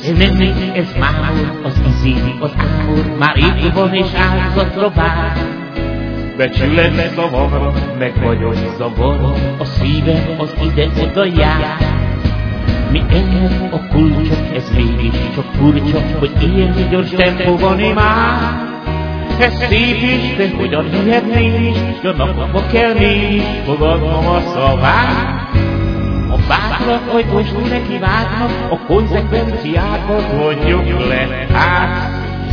Ez menni, ez mámor, az izé, az ámor, már itt van és áldozatra vár. Becsület szavamra, meg vagyok zavarva, a szívem az ide-oda jár. Mi ennek a kulcsok, ez mégis csak furcsa, hogy ilyen gyors tempóban imádj. Ez szép is, de hogyan hihetnél is, s a napokba kell mégis fogadnom a szavát. A bátrak ajtóstul neki vágnak, a konzekvenciákat mondjuk le át.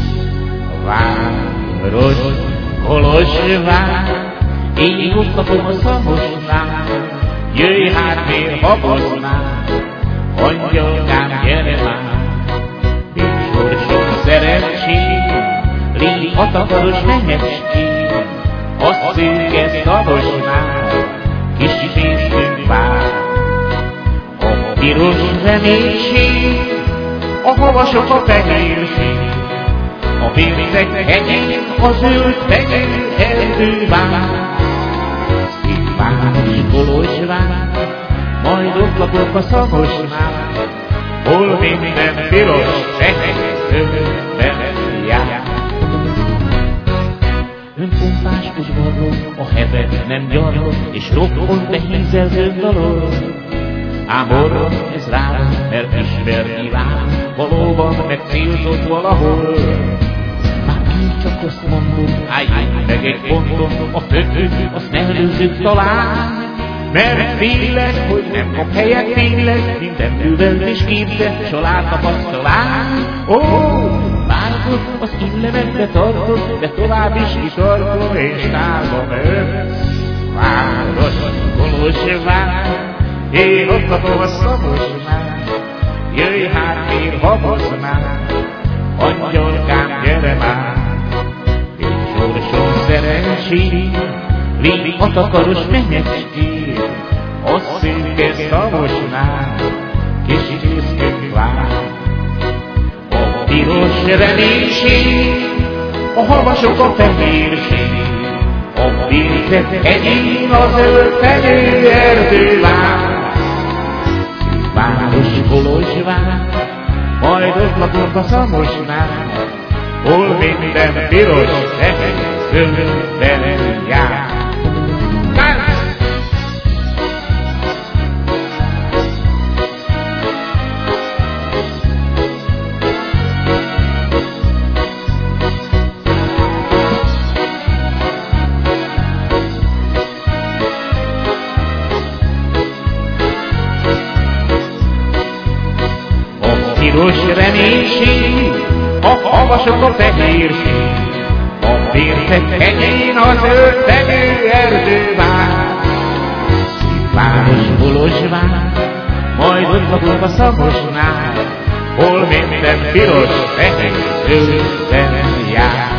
Város Kolozsvár, én ott lakom a Szamosnál, jöjj hát miért haboznál, angyalkám gyere már, és sorsom szerencsém, légy a takaros menyecském, a szürke Szamosnál, kis fészkünk vár. A piros reménység, a havasok a fehérség, a vérceg hegyén, a zöld fegyő erdő vár. Szép város Kolozsvár, majd ott lakok a Szamosnál, hol minden piros, fehér, zöldben jár. Önpompás udvarról a hevet nem gyarlod, és rokkon te hízelzőn dalol. Ám orra ez rám, mert ismerni rám, valóban megcélzott valahol. Már én csak azt mondom, állj meg egy ponton, a fötőt, azt ne előzzük talán. Mert félek, hogy nem kap helyet tényleg, minden művelés képzett család tapasztalán. Ó, várod, az illemet betartod, de tovább is kitartom, és távol mögött. Város Kolozsvár, én ott lakom a Szamosnál, jöjj hát miért haboznál, angyalkám gyere már, és sorsom szerencsém, légy a takaros menyecském, a szürke Szamosnál, kis fészkünk vár. A piros reménység, a havasok a fehérség, a vérceg hegyén, a zöld fegyő erdő vár. Város Kolozsvár, majd ott lakok a Szamosnál, hol minden piros, fehér, zöldben jár. Piros reménység, a havasok a fehérség, a vérceg hegyén, a zöld fegyő erdő vár. Szép város Kolozsvár, majd ott lakok a Szamosnál, hol minden piros, fehér, zöldben jár.